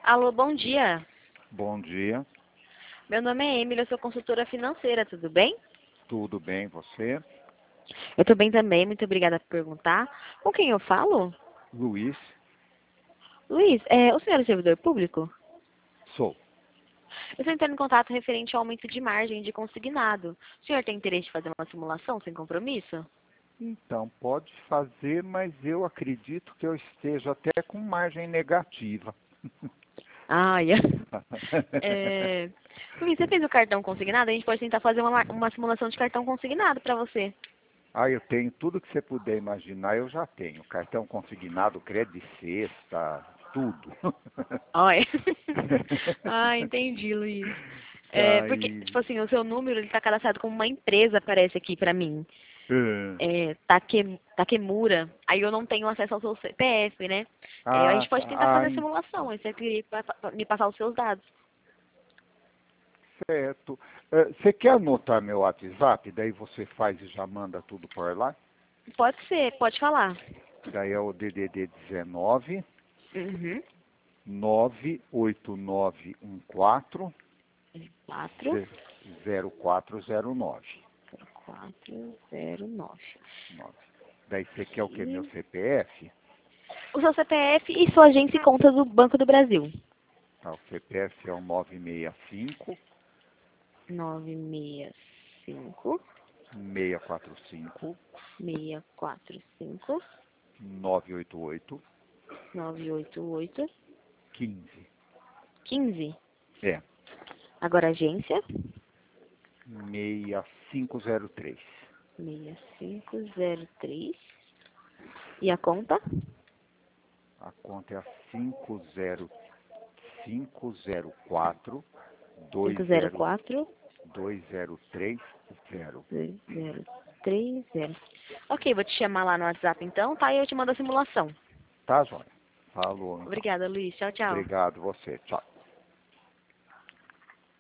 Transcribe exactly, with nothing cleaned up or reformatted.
Alô, bom dia. Bom dia, Meu nome é Emily, eu sou consultora financeira, tudo bem? tudo bem você? Eu tô bem também, muito obrigada por perguntar. Com quem eu falo? Luiz, Luiz, é, o senhor é servidor público? sou. Eu estou entrando em contato referente ao aumento de margem de consignado. O senhor tem interesse de fazer uma simulação sem compromisso? Então, pode fazer, mas eu acredito que eu esteja até com margem negativa. Ah, yeah. é... Luiz, você fez o cartão consignado? A gente pode tentar fazer uma, uma simulação de cartão consignado para você. Ah, eu tenho tudo que você puder imaginar, eu já tenho. Cartão consignado, crédito de cesta, tudo. Olha. Ah, entendi, Luiz. É, porque, Aí, tipo assim, o seu número, ele tá cadastrado como uma empresa, aparece aqui pra mim. é, É, Take, Takemura. Aí eu não tenho acesso ao seu C P F, né? É, a ah, gente pode tá. tentar Ah, fazer a simulação. então, Aí você queria pa- pa- me passar os seus dados. certo. Eh, Você quer anotar meu WhatsApp? Daí você faz e já manda tudo por lá? Pode ser, pode falar. Daí é o D D D dezenove, Uhum. nove oito nove um quatro Quatro, zero quatro zero nove. quatro, zero, nove. Nove. Daí você quer o que? Meu E C P F? o seu C P F e sua agência e conta do Banco do Brasil. Tá, o C P F é o nove seis cinco, Nove seis cinco, seis quatro cinco, seis quatro cinco, nove oito oito, nove oito oito, quinze. quinze. É, Agora agência. seis cinco zero três. seis cinco zero três. E a conta? A conta é a cinco zero cinco zero quatro dois cinco zero zero quatro, dois zero três zero. dois zero três zero. Ok, vou te chamar lá no WhatsApp então, tá? E eu te mando a simulação. Tá, Joia? Falou, então. Obrigada, Luiz. Tchau, tchau. Obrigado, você. Tchau.